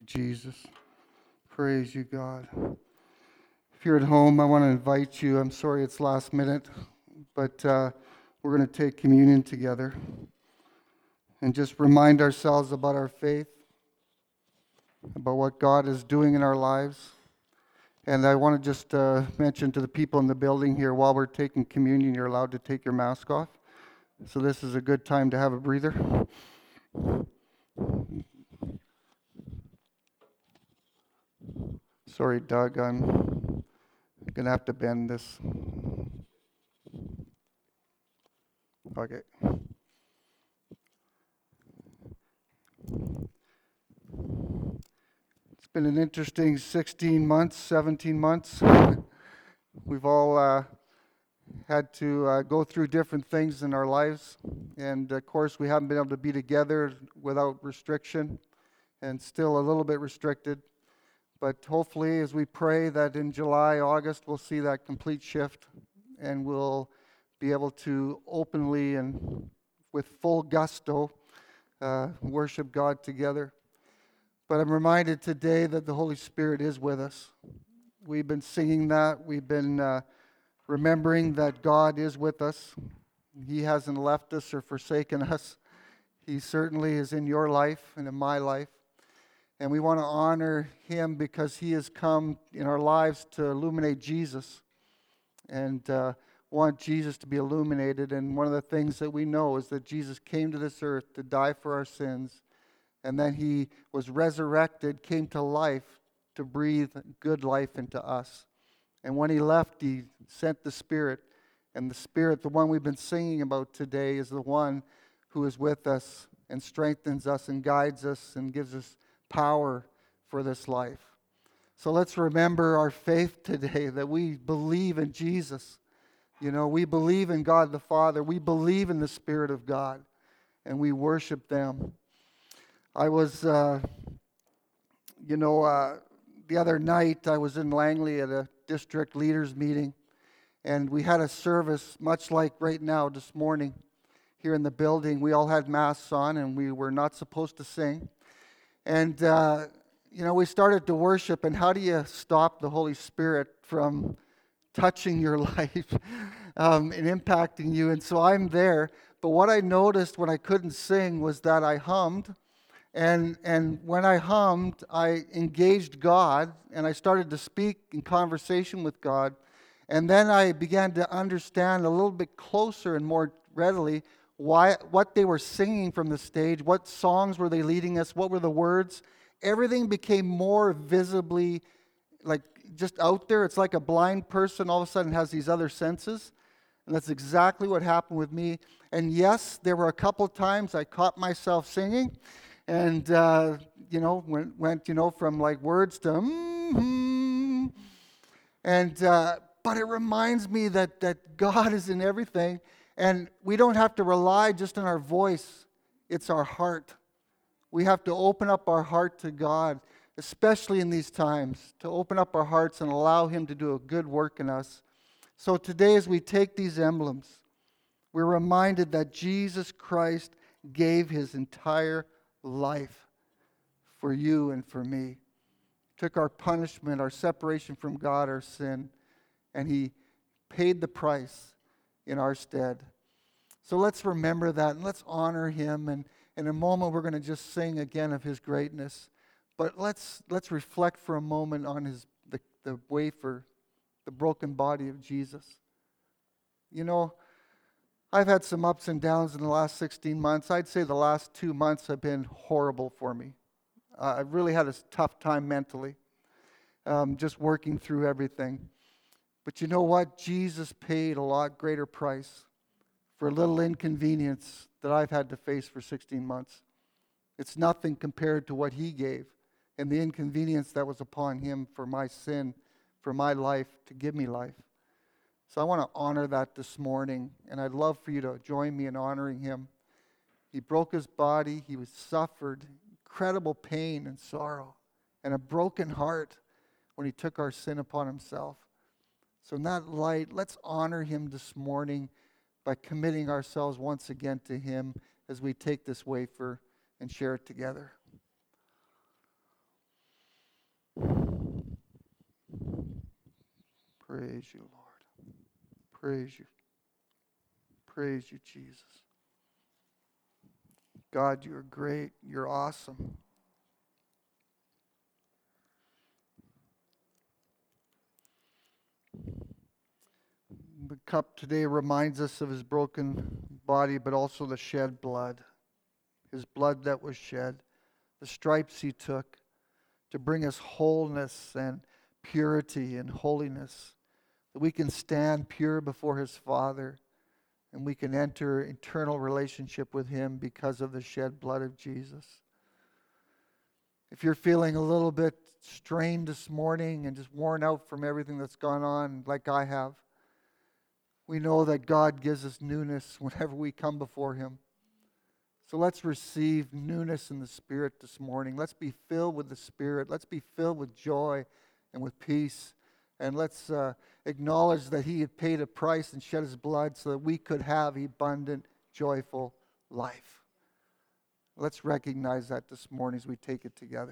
Jesus. Praise you, God. If you're at home, I want to invite you. I'm sorry it's last minute, but we're going to take communion together and just remind ourselves about our faith, about what God is doing in our lives. And I want to just mention to the people in the building here, while we're taking communion, you're allowed to take your mask off. So this is a good time to have a breather. Sorry, Doug, I'm going to have to bend this. Okay. It's been an interesting 16 months, 17 months. We've all had to go through different things in our lives. And of course, we haven't been able to be together without restriction and still a little bit restricted. But hopefully, as we pray that in July, August, we'll see that complete shift and we'll be able to openly and with full gusto worship God together. But I'm reminded today that the Holy Spirit is with us. We've been singing that. We've been remembering that God is with us. He hasn't left us or forsaken us. He certainly is in your life and in my life. And we want to honor Him because He has come in our lives to illuminate Jesus and want Jesus to be illuminated. And one of the things that we know is that Jesus came to this earth to die for our sins. And then He was resurrected, came to life to breathe good life into us. And when He left, He sent the Spirit. And the Spirit, the one we've been singing about today, is the one who is with us and strengthens us and guides us and gives us power for this life. So let's remember our faith today, that we believe in Jesus. You know, we believe in God the Father. We believe in the Spirit of God. And we worship them. I was, the other night I was in Langley at a district leaders meeting, and we had a service much like right now this morning here in the building. We all had masks on, and we were not supposed to sing. And, we started to worship, and how do you stop the Holy Spirit from touching your life and impacting you? And so I'm there, but what I noticed when I couldn't sing was that I hummed. And when I hummed, I engaged God, and I started to speak in conversation with God. And then I began to understand a little bit closer and more readily what they were singing from the stage, what songs were they leading us, what were the words. Everything became more visibly like just out there. It's like a blind person all of a sudden has these other senses. And that's exactly what happened with me. And yes, there were a couple times I caught myself singing. And, went from like words to but it reminds me that God is in everything. And we don't have to rely just on our voice. It's our heart. We have to open up our heart to God, especially in these times, to open up our hearts and allow Him to do a good work in us. So today, as we take these emblems, we're reminded that Jesus Christ gave His entire life for you and for me. Took our punishment, our separation from God, our sin, and He paid the price in our stead. So let's remember that and let's honor Him. And in a moment, we're going to just sing again of His greatness. But let's reflect for a moment on the wafer, the broken body of Jesus. You know, I've had some ups and downs in the last 16 months. I'd say the last 2 months have been horrible for me. I've really had a tough time mentally, just working through everything. But you know what? Jesus paid a lot greater price for a little inconvenience that I've had to face for 16 months. It's nothing compared to what He gave and the inconvenience that was upon Him for my sin, for my life, to give me life. So I want to honor that this morning, and I'd love for you to join me in honoring Him. He broke His body. He was suffered incredible pain and sorrow and a broken heart when He took our sin upon Himself. So in that light, let's honor Him this morning by committing ourselves once again to Him as we take this wafer and share it together. Praise you, Lord. Praise you. Praise you, Jesus. God, you're great. You're awesome. The cup today reminds us of his broken body, but also the shed blood. His blood that was shed, the stripes he took to bring us wholeness and purity and holiness, that we can stand pure before his Father and we can enter eternal relationship with him because of the shed blood of Jesus. If you're feeling a little bit strained this morning and just worn out from everything that's gone on like I have, we know that God gives us newness whenever we come before him. So let's receive newness in the Spirit this morning. Let's be filled with the Spirit. Let's be filled with joy and with peace. And let's acknowledge that he had paid a price and shed his blood so that we could have abundant, joyful life. Let's recognize that this morning as we take it together.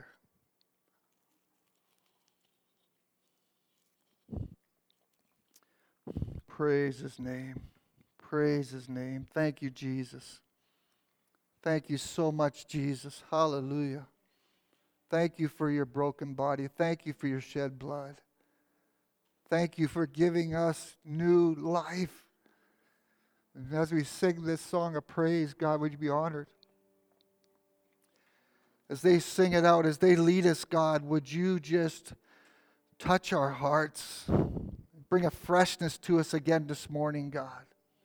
Praise his name. Praise his name. Thank you, Jesus. Thank you so much, Jesus. Hallelujah. Thank you for your broken body. Thank you for your shed blood. Thank you for giving us new life. And as we sing this song of praise, God, would you be honored? As they sing it out, as they lead us, God, would you just touch our hearts, bring a freshness to us again this morning, God.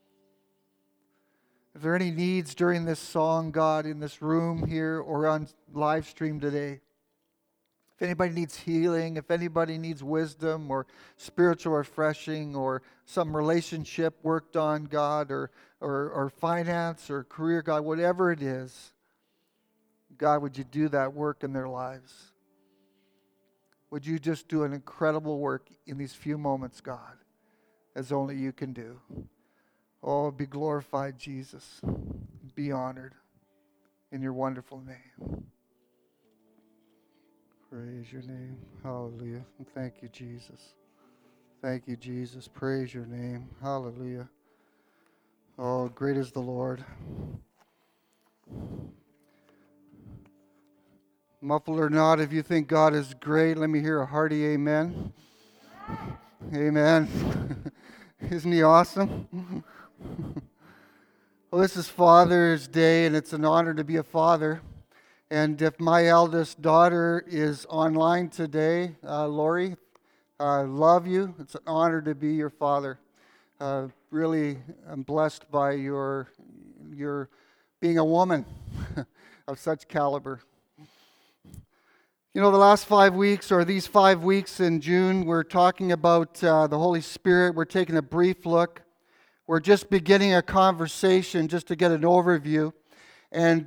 If there are any needs during this song, God, in this room here or on live stream today, if anybody needs healing, if anybody needs wisdom or spiritual refreshing or some relationship worked on, God, or finance or career, God, whatever it is, God, would you do that work in their lives? Would you just do an incredible work in these few moments, God, as only you can do? Oh, be glorified, Jesus. Be honored in your wonderful name. Praise your name. Hallelujah. Thank you, Jesus. Thank you, Jesus. Praise your name. Hallelujah. Oh, great is the Lord. Muffled or not, if you think God is great, let me hear a hearty amen. Amen. Isn't he awesome? Well, this is Father's Day, and it's an honor to be a father. And if my eldest daughter is online today, Lori, I love you. It's an honor to be your father. Really, I'm blessed by your being a woman of such caliber. You know, the last 5 weeks, or these 5 weeks in June, we're talking about the Holy Spirit. We're taking a brief look. We're just beginning a conversation just to get an overview. And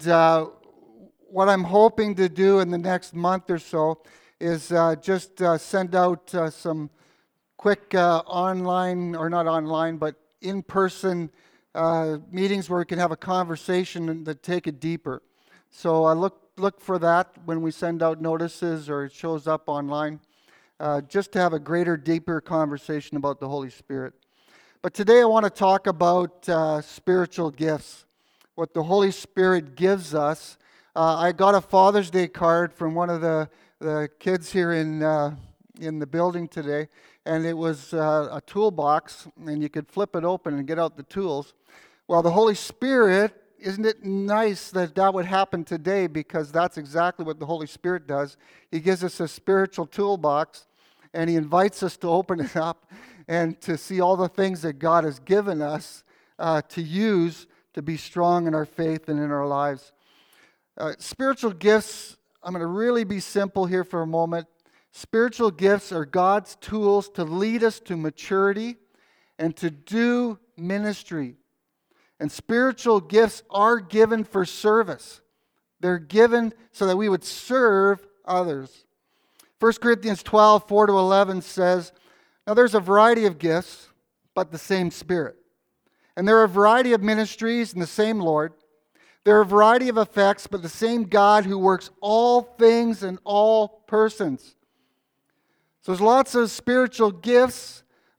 what I'm hoping to do in the next month or so is just send out some quick online, or not online, but in-person meetings where we can have a conversation and to take it deeper. So I look for that when we send out notices or it shows up online, just to have a greater, deeper conversation about the Holy Spirit. But today I want to talk about spiritual gifts, what the Holy Spirit gives us. I got a Father's Day card from one of the kids here in the building today, and it was a toolbox, and you could flip it open and get out the tools. Well, the Holy Spirit, isn't it nice that that would happen today, because that's exactly what the Holy Spirit does. He gives us a spiritual toolbox, and he invites us to open it up and to see all the things that God has given us to use to be strong in our faith and in our lives. Spiritual gifts, I'm going to really be simple here for a moment. Spiritual gifts are God's tools to lead us to maturity and to do ministry. And spiritual gifts are given for service. They're given so that we would serve others. 1 Corinthians 12, 4-11 says, "Now there's a variety of gifts, but the same Spirit. And there are a variety of ministries and the same Lord. There are a variety of effects, but the same God who works all things in all persons." So there's lots of spiritual gifts,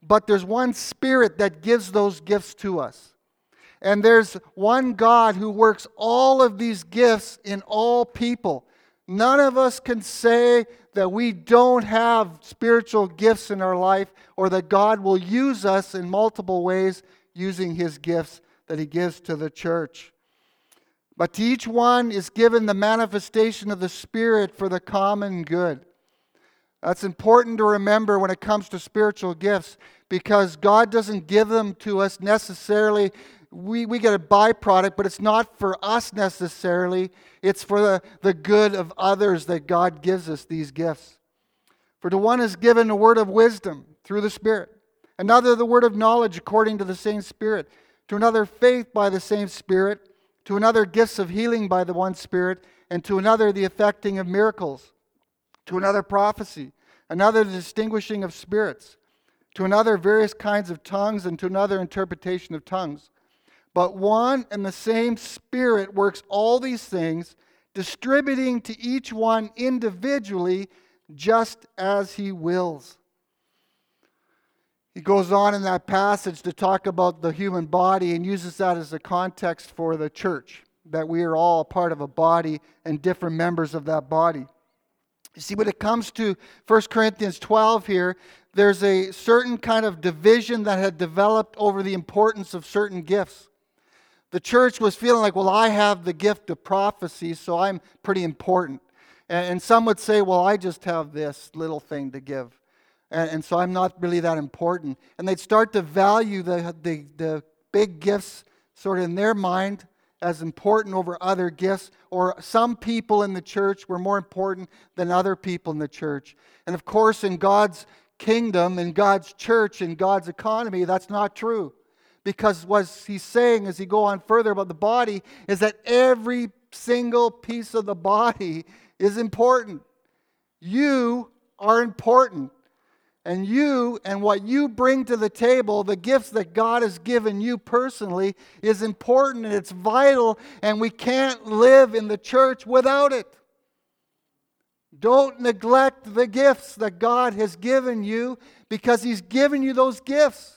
but there's one Spirit that gives those gifts to us. And there's one God who works all of these gifts in all people. None of us can say that we don't have spiritual gifts in our life, or that God will use us in multiple ways using His gifts that He gives to the church. But to each one is given the manifestation of the Spirit for the common good. That's important to remember when it comes to spiritual gifts, because God doesn't give them to us necessarily. We get a byproduct, but it's not for us necessarily. It's for the good of others that God gives us these gifts. For to one is given a word of wisdom through the Spirit, another the word of knowledge according to the same Spirit, to another faith by the same Spirit, to another gifts of healing by the one Spirit, and to another the effecting of miracles, to another prophecy, another the distinguishing of spirits, to another various kinds of tongues, and to another interpretation of tongues. But one and the same Spirit works all these things, distributing to each one individually just as He wills. He goes on in that passage to talk about the human body and uses that as a context for the church, that we are all a part of a body and different members of that body. You see, when it comes to 1 Corinthians 12 here, there's a certain kind of division that had developed over the importance of certain gifts. The church was feeling like, well, I have the gift of prophecy, so I'm pretty important. And some would say, well, I just have this little thing to give. And so I'm not really that important. And they'd start to value the big gifts sort of in their mind as important over other gifts. Or some people in the church were more important than other people in the church. And of course, in God's kingdom, in God's church, in God's economy, that's not true. Because what He's saying as He go on further about the body is that every single piece of the body is important. You are important. And you and what you bring to the table, the gifts that God has given you personally, is important and it's vital, and we can't live in the church without it. Don't neglect the gifts that God has given you, because He's given you those gifts.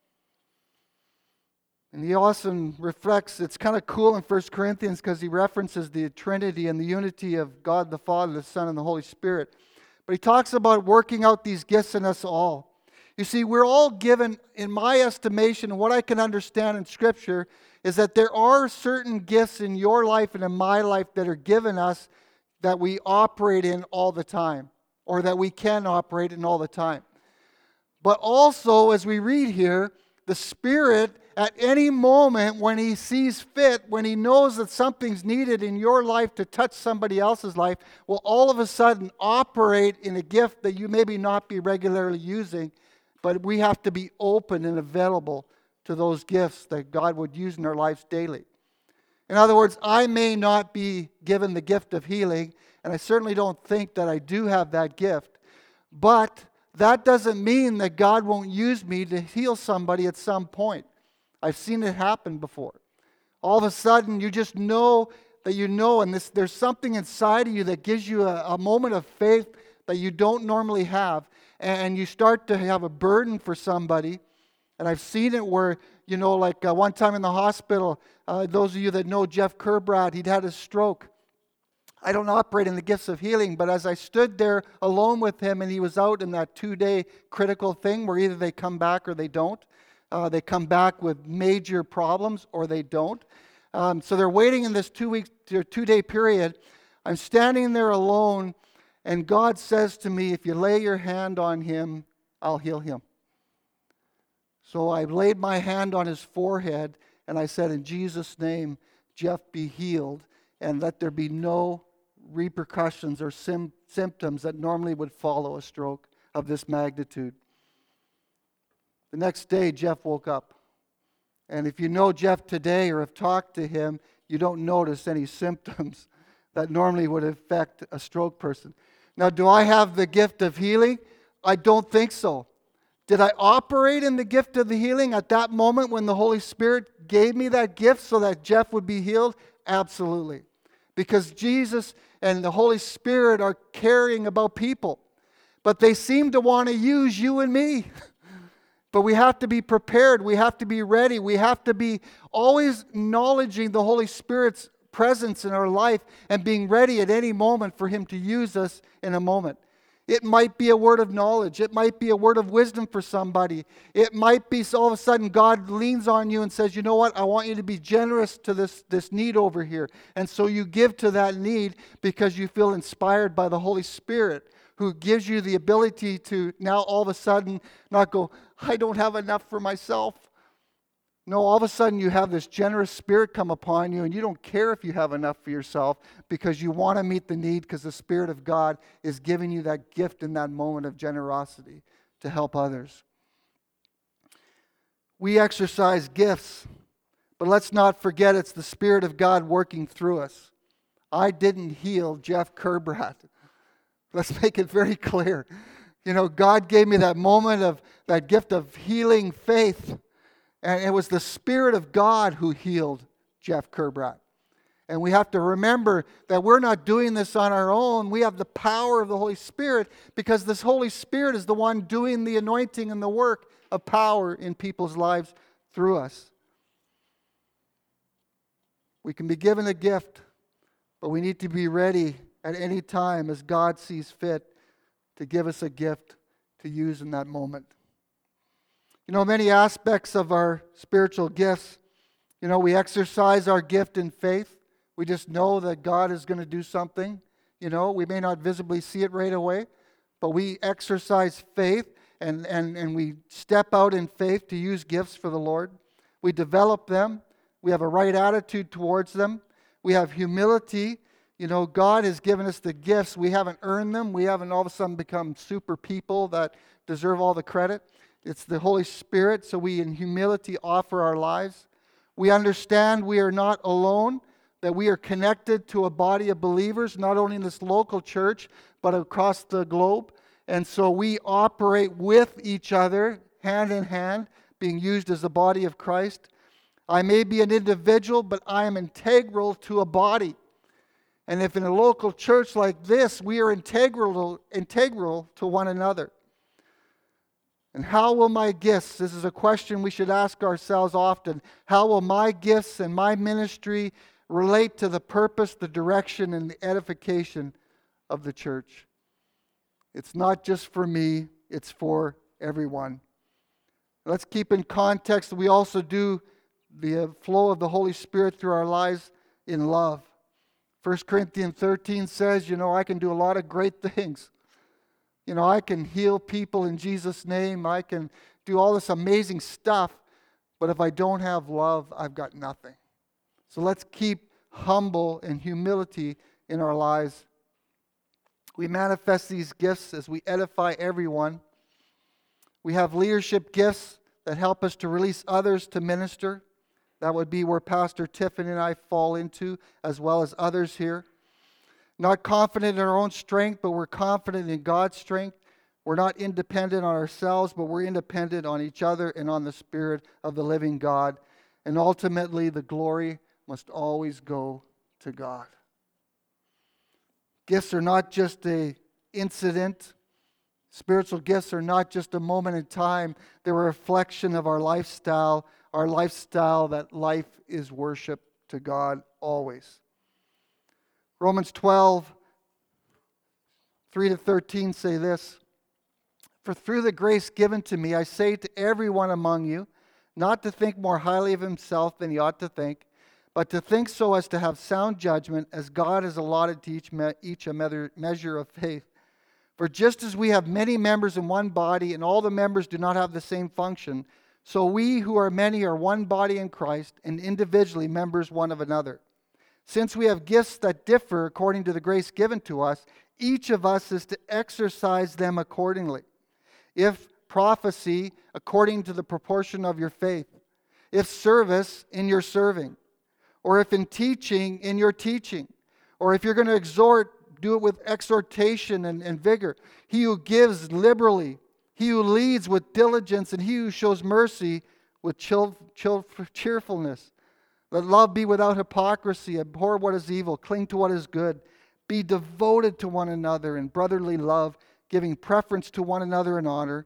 And he also reflects, it's kind of cool in 1 Corinthians because he references the Trinity and the unity of God the Father, the Son, and the Holy Spirit. But he talks about working out these gifts in us all. You see, we're all given, in my estimation, and what I can understand in Scripture, is that there are certain gifts in your life and in my life that are given us that we operate in all the time, or that we can operate in all the time. But also, as we read here, the Spirit, at any moment when He sees fit, when He knows that something's needed in your life to touch somebody else's life, will all of a sudden operate in a gift that you maybe not be regularly using, but we have to be open and available to those gifts that God would use in our lives daily. In other words, I may not be given the gift of healing, and I certainly don't think that I do have that gift, but that doesn't mean that God won't use me to heal somebody at some point. I've seen it happen before. All of a sudden, you just know that you know, and there's something inside of you that gives you a moment of faith that you don't normally have, and you start to have a burden for somebody. And I've seen it where, like one time in the hospital, those of you that know Jeff Kerbrad, he'd had a stroke. I don't operate in the gifts of healing, but as I stood there alone with him and he was out in that 2-day critical thing where either they come back or they don't. They come back with major problems or they don't. So they're waiting in this 2-day period. I'm standing there alone, and God says to me, if you lay your hand on him, I'll heal him. So I laid my hand on his forehead and I said, in Jesus' name, Jeff, be healed, and let there be no repercussions or symptoms that normally would follow a stroke of this magnitude. The next day, Jeff woke up. And if you know Jeff today or have talked to him, you don't notice any symptoms that normally would affect a stroke person. Now, do I have the gift of healing? I don't think so. Did I operate in the gift of the healing at that moment when the Holy Spirit gave me that gift so that Jeff would be healed? Absolutely. Because Jesus and the Holy Spirit are caring about people. But they seem to want to use you and me. But we have to be prepared. We have to be ready. We have to be always acknowledging the Holy Spirit's presence in our life and being ready at any moment for Him to use us in a moment. It might be a word of knowledge. It might be a word of wisdom for somebody. It might be all of a sudden God leans on you and says, you know what, I want you to be generous to this need over here. And so you give to that need because you feel inspired by the Holy Spirit, who gives you the ability to now all of a sudden not go, I don't have enough for myself. No, all of a sudden you have this generous spirit come upon you, and you don't care if you have enough for yourself because you want to meet the need, because the Spirit of God is giving you that gift in that moment of generosity to help others. We exercise gifts, but let's not forget it's the Spirit of God working through us. I didn't heal Jeff Kerbrat. Let's make it very clear. You know, God gave me that moment of that gift of healing faith. And it was the Spirit of God who healed Jeff Kerbrat. And we have to remember that we're not doing this on our own. We have the power of the Holy Spirit, because this Holy Spirit is the one doing the anointing and the work of power in people's lives through us. We can be given a gift, but we need to be ready at any time as God sees fit to give us a gift to use in that moment. You know, many aspects of our spiritual gifts, you know, we exercise our gift in faith. We just know that God is going to do something. You know, we may not visibly see it right away, but we exercise faith and we step out in faith to use gifts for the Lord. We develop them. We have a right attitude towards them. We have humility. You know, God has given us the gifts. We haven't earned them. We haven't all of a sudden become super people that deserve all the credit. It's the Holy Spirit, so we in humility offer our lives. We understand we are not alone, that we are connected to a body of believers, not only in this local church, but across the globe. And so we operate with each other, hand in hand, being used as the body of Christ. I may be an individual, but I am integral to a body. And if in a local church like this, we are integral to one another. And how will my gifts, this is a question we should ask ourselves often, how will my gifts and my ministry relate to the purpose, the direction, and the edification of the church? It's not just for me, it's for everyone. Let's keep in context that we also do the flow of the Holy Spirit through our lives in love. 1 Corinthians 13 says, you know, I can do a lot of great things. You know, I can heal people in Jesus' name. I can do all this amazing stuff. But if I don't have love, I've got nothing. So let's keep humble and humility in our lives. We manifest these gifts as we edify everyone. We have leadership gifts that help us to release others to minister. That would be where Pastor Tiffany and I fall into, as well as others here. Not confident in our own strength, but we're confident in God's strength. We're not independent on ourselves, but we're independent on each other and on the Spirit of the living God. And ultimately, the glory must always go to God. Gifts are not just an incident. Spiritual gifts are not just a moment in time. They're a reflection of our lifestyle that life is worship to God always. Romans 12, 3-13 say this. For through the grace given to me, I say to everyone among you, not to think more highly of himself than he ought to think, but to think so as to have sound judgment, as God has allotted to each a measure of faith. For just as we have many members in one body, and all the members do not have the same function, so we who are many are one body in Christ, and individually members one of another. Since we have gifts that differ according to the grace given to us, each of us is to exercise them accordingly. If prophecy, according to the proportion of your faith. If service, in your serving. Or if in teaching, in your teaching. Or if you're going to exhort, do it with exhortation and vigor. He who gives liberally, he who leads with diligence, and he who shows mercy with cheerfulness. Let love be without hypocrisy. Abhor what is evil. Cling to what is good. Be devoted to one another in brotherly love, giving preference to one another in honor,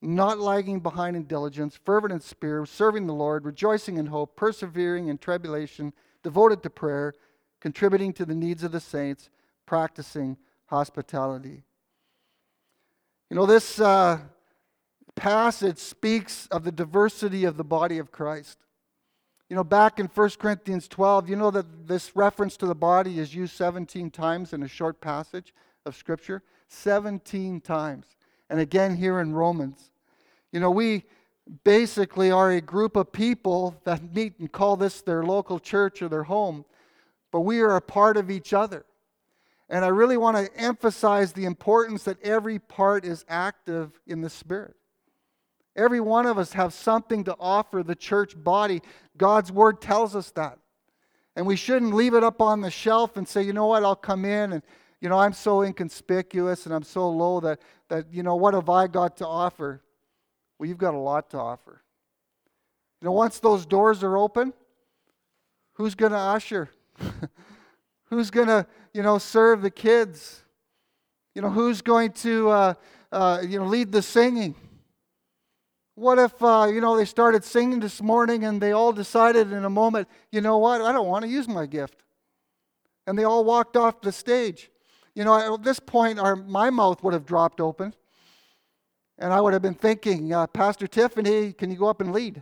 not lagging behind in diligence, fervent in spirit, serving the Lord, rejoicing in hope, persevering in tribulation, devoted to prayer, contributing to the needs of the saints, practicing hospitality. You know, this passage speaks of the diversity of the body of Christ. You know, back in 1 Corinthians 12, you know that this reference to the body is used 17 times in a short passage of Scripture. 17 times. And again here in Romans. You know, we basically are a group of people that meet and call this their local church or their home, but we are a part of each other. And I really want to emphasize the importance that every part is active in the Spirit. Every one of us have something to offer the church body. God's Word tells us that. And we shouldn't leave it up on the shelf and say, you know what, I'll come in and, you know, I'm so inconspicuous and I'm so low that you know, what have I got to offer? Well, you've got a lot to offer. You know, once those doors are open, who's going to usher? Who's going to, you know, serve the kids? You know, who's going to, lead the singing? What if, they started singing this morning and they all decided in a moment, you know what, I don't want to use my gift. And they all walked off the stage. You know, at this point, my mouth would have dropped open. And I would have been thinking, Pastor Tiffany, can you go up and lead?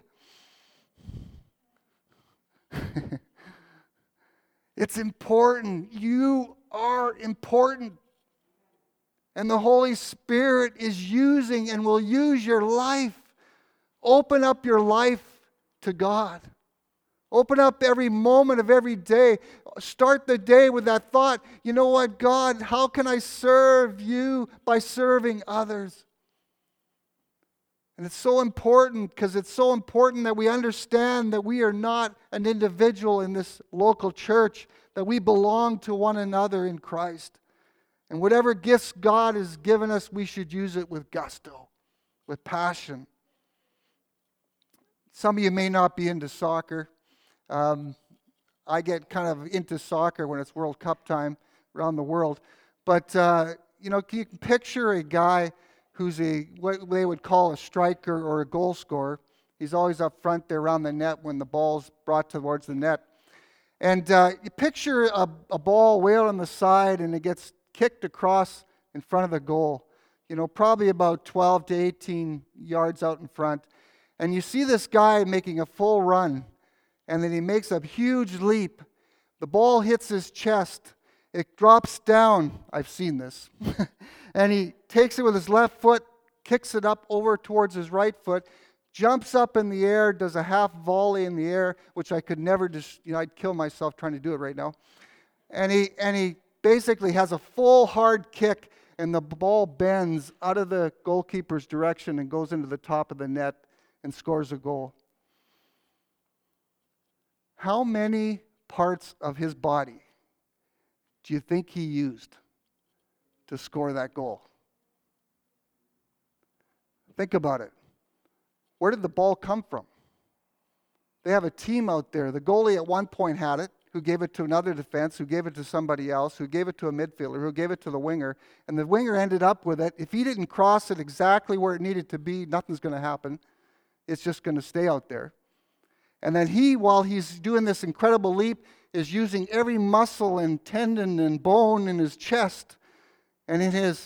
It's important. You are important. And the Holy Spirit is using and will use your life. Open up your life to God. Open up every moment of every day. Start the day with that thought, you know what, God, how can I serve you by serving others? And it's so important because it's so important that we understand that we are not an individual in this local church, that we belong to one another in Christ. And whatever gifts God has given us, we should use it with gusto, with passion. Some of you may not be into soccer. I get kind of into soccer when it's World Cup time around the world. But, you can picture a guy who's what they would call a striker or a goal scorer. He's always up front there around the net when the ball's brought towards the net. And you picture a ball way out on the side and it gets kicked across in front of the goal. You know, probably about 12 to 18 yards out in front. And you see this guy making a full run. And then he makes a huge leap. The ball hits his chest. It drops down. I've seen this. And he takes it with his left foot, kicks it up over towards his right foot, jumps up in the air, does a half volley in the air, which I could never I'd kill myself trying to do it right now. And he basically has a full hard kick, and the ball bends out of the goalkeeper's direction and goes into the top of the net and scores a goal. How many parts of his body do you think he used to score that goal? Think about it. Where did the ball come from? They have a team out there. The goalie at one point had it, who gave it to another defense, who gave it to somebody else, who gave it to a midfielder, who gave it to the winger, and the winger ended up with it. If he didn't cross it exactly where it needed to be, nothing's going to happen. It's just going to stay out there. And then he, while he's doing this incredible leap, is using every muscle and tendon and bone in his chest and in his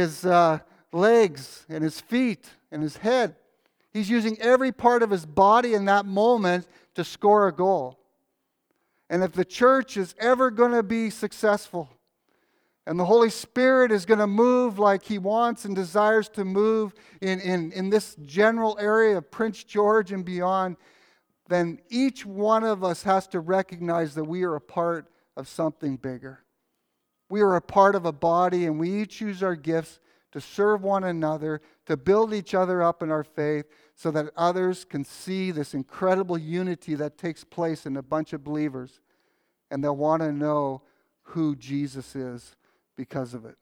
legs and his feet and his head. He's using every part of his body in that moment to score a goal. And if the church is ever going to be successful, and the Holy Spirit is going to move like He wants and desires to move in this general area of Prince George and beyond, then each one of us has to recognize that we are a part of something bigger. We are a part of a body, and we each use our gifts to serve one another, to build each other up in our faith, so that others can see this incredible unity that takes place in a bunch of believers, and they'll want to know who Jesus is because of it.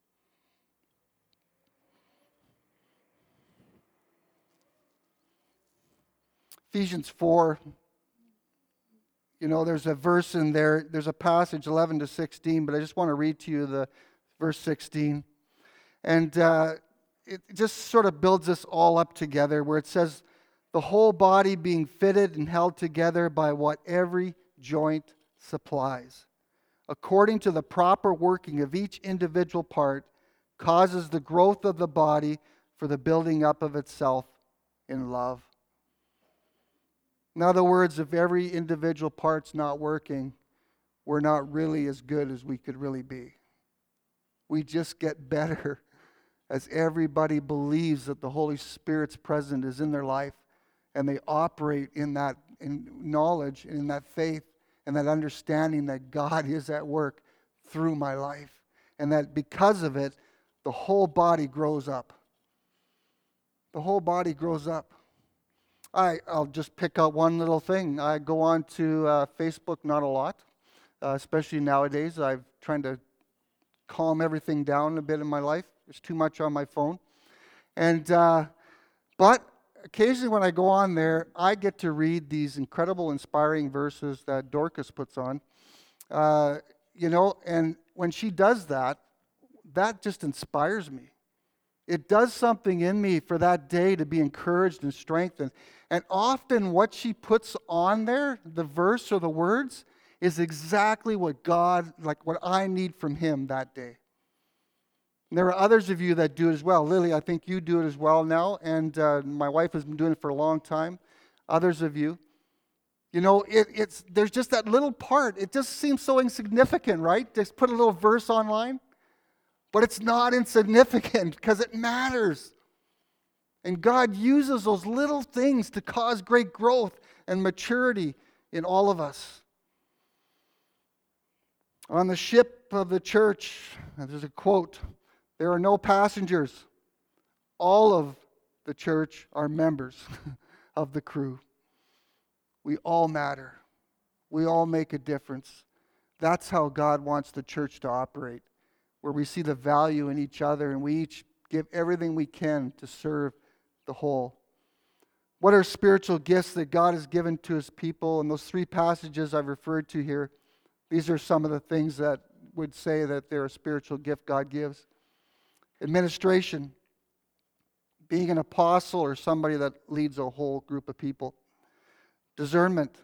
Ephesians 4, there's a verse in there. There's a passage, 11 to 16, but I just want to read to you the verse 16. And it just sort of builds us all up together, where it says, the whole body being fitted and held together by what every joint supplies, according to the proper working of each individual part, causes the growth of the body for the building up of itself in love. In other words, if every individual part's not working, we're not really as good as we could really be. We just get better as everybody believes that the Holy Spirit's presence is in their life, and they operate in that knowledge and in that faith and that understanding that God is at work through my life, and that because of it, the whole body grows up. The whole body grows up. I'll just pick out one little thing. I go on to Facebook not a lot, especially nowadays. I'm trying to calm everything down a bit in my life. There's too much on my phone. But occasionally when I go on there, I get to read these incredible, inspiring verses that Dorcas puts on. And when she does that, that just inspires me. It does something in me for that day to be encouraged and strengthened. And often what she puts on there, the verse or the words, is exactly what God, like what I need from Him that day. And there are others of you that do it as well. Lily, I think you do it as well now, and my wife has been doing it for a long time. Others of you. There's just that little part. It just seems so insignificant, right? Just put a little verse online. But it's not insignificant because it matters. And God uses those little things to cause great growth and maturity in all of us. On the ship of the church, there's a quote, there are no passengers. All of the church are members of the crew. We all matter. We all make a difference. That's how God wants the church to operate, where we see the value in each other and we each give everything we can to serve the whole. What are spiritual gifts that God has given to His people? And those three passages I've referred to here, these are some of the things that would say that they're a spiritual gift God gives. Administration, being an apostle or somebody that leads a whole group of people. Discernment,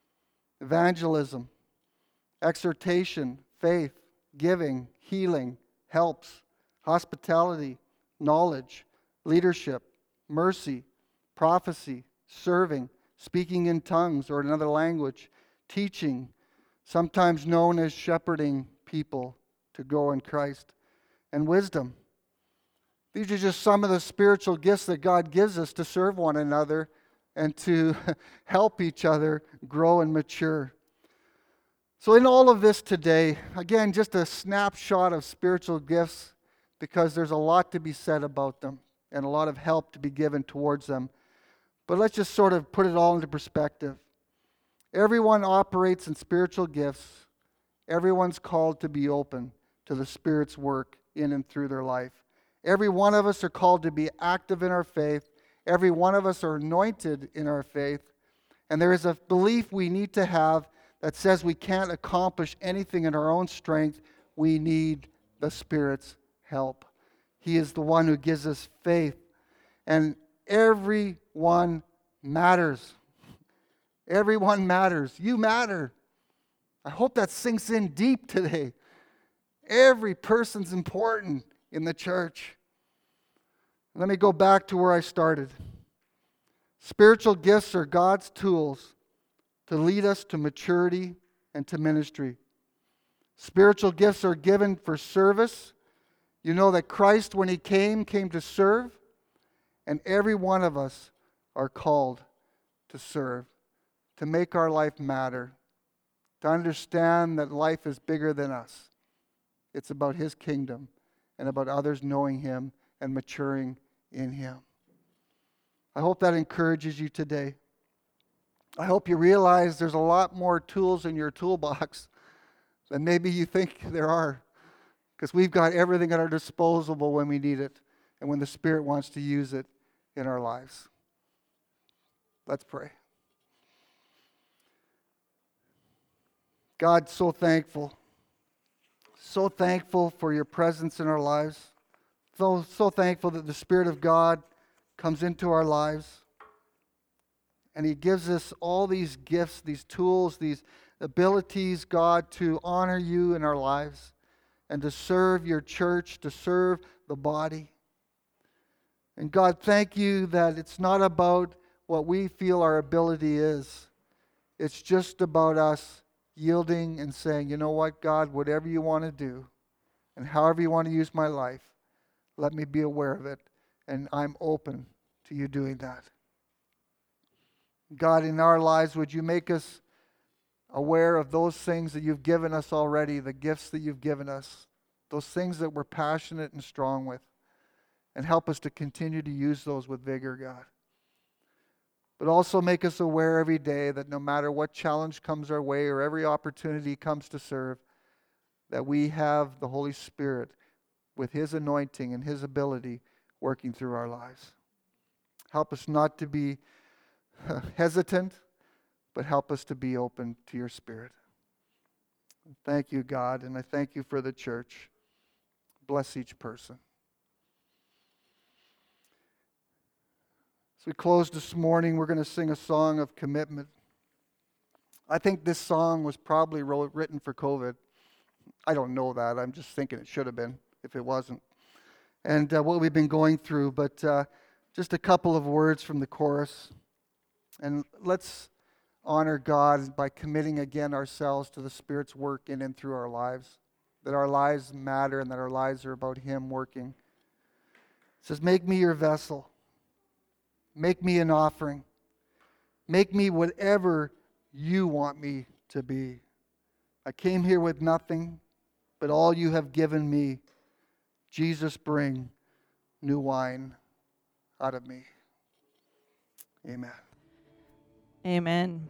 evangelism, exhortation, faith, giving, healing, helps, hospitality, knowledge, leadership, mercy, prophecy, serving, speaking in tongues or another language, teaching, sometimes known as shepherding people to grow in Christ, and wisdom. These are just some of the spiritual gifts that God gives us to serve one another and to help each other grow and mature. So in all of this today, again, just a snapshot of spiritual gifts, because there's a lot to be said about them and a lot of help to be given towards them. But let's just sort of put it all into perspective. Everyone operates in spiritual gifts. Everyone's called to be open to the Spirit's work in and through their life. Every one of us are called to be active in our faith. Every one of us are anointed in our faith. And there is a belief we need to have that says we can't accomplish anything in our own strength. We need the Spirit's help. He is the one who gives us faith. And everyone matters. Everyone matters. You matter. I hope that sinks in deep today. Every person's important in the church. Let me go back to where I started. Spiritual gifts are God's tools to lead us to maturity and to ministry. Spiritual gifts are given for service. You know that Christ, when He came to serve, and every one of us are called to serve, to make our life matter, to understand that life is bigger than us. It's about His kingdom and about others knowing Him and maturing in Him. I hope that encourages you today. I hope you realize there's a lot more tools in your toolbox than maybe you think there are, because we've got everything at our disposal when we need it and when the Spirit wants to use it in our lives. Let's pray. God, so thankful for your presence in our lives. so thankful that the Spirit of God comes into our lives. And He gives us all these gifts, these tools, these abilities, God, to honor You in our lives and to serve Your church, to serve the body. And God, thank You that it's not about what we feel our ability is. It's just about us yielding and saying, you know what, God, whatever You want to do and however You want to use my life, let me be aware of it. And I'm open to You doing that. God, in our lives, would You make us aware of those things that You've given us already, the gifts that You've given us, those things that we're passionate and strong with, and help us to continue to use those with vigor, God. But also make us aware every day that no matter what challenge comes our way or every opportunity comes to serve, that we have the Holy Spirit with His anointing and His ability working through our lives. Help us not to be hesitant, but help us to be open to Your Spirit. Thank You, God, and I thank You for the church. Bless each person. As we close this morning, we're going to sing a song of commitment. I think this song was probably written for COVID. I don't know that. I'm just thinking it should have been if it wasn't. And what we've been going through, but just a couple of words from the chorus. And let's honor God by committing again ourselves to the Spirit's work in and through our lives. That our lives matter and that our lives are about Him working. It says, make me Your vessel. Make me an offering. Make me whatever You want me to be. I came here with nothing, but all You have given me. Jesus, bring new wine out of me. Amen. Amen.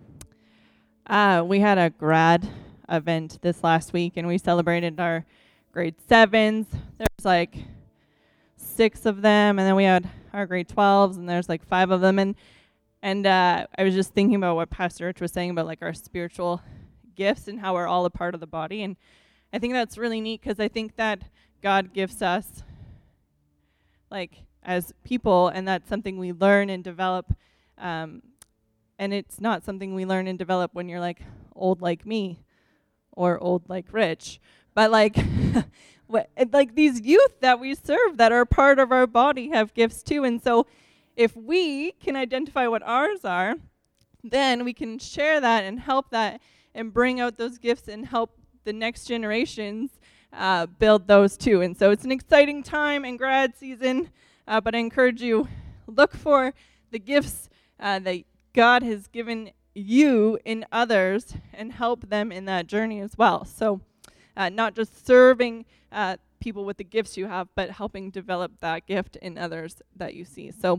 We had a grad event this last week, and we celebrated our grade 7s. There's like 6 of them, and then we had our grade 12s, and there's like 5 of them. And I was just thinking about what Pastor Rich was saying about like our spiritual gifts and how we're all a part of the body. And I think that's really neat because I think that God gives us like as people, and that's something we learn and develop. And it's not something we learn and develop when you're like old like me or old like Rich, but like like these youth that we serve that are part of our body have gifts too. And so if we can identify what ours are, then we can share that and help that and bring out those gifts and help the next generations build those too. And so it's an exciting time in grad season, but I encourage you, look for the gifts that God has given you in others and help them in that journey as well. So not just serving people with the gifts you have, but helping develop that gift in others that you see. So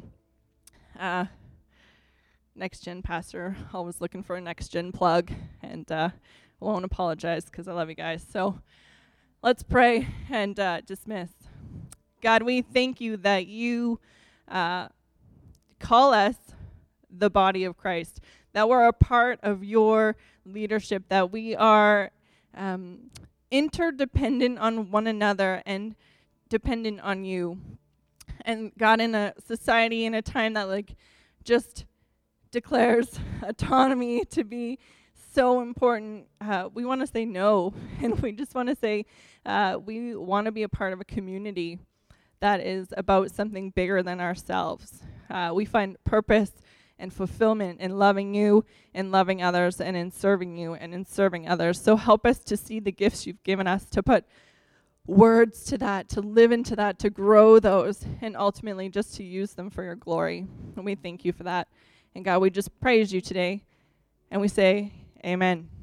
next gen pastor, always looking for a next gen plug, and I won't apologize because I love you guys. So let's pray and dismiss. God, we thank You that You call us the body of Christ, that we're a part of Your leadership, that we are interdependent on one another and dependent on You. And God, in a society, in a time that like just declares autonomy to be so important, we want to say no, and we just want to say we want to be a part of a community that is about something bigger than ourselves. We find purpose and fulfillment in loving You and loving others and in serving You and in serving others. So help us to see the gifts You've given us, to put words to that, to live into that, to grow those, and ultimately just to use them for Your glory. And we thank You for that. And God, we just praise You today, and we say amen.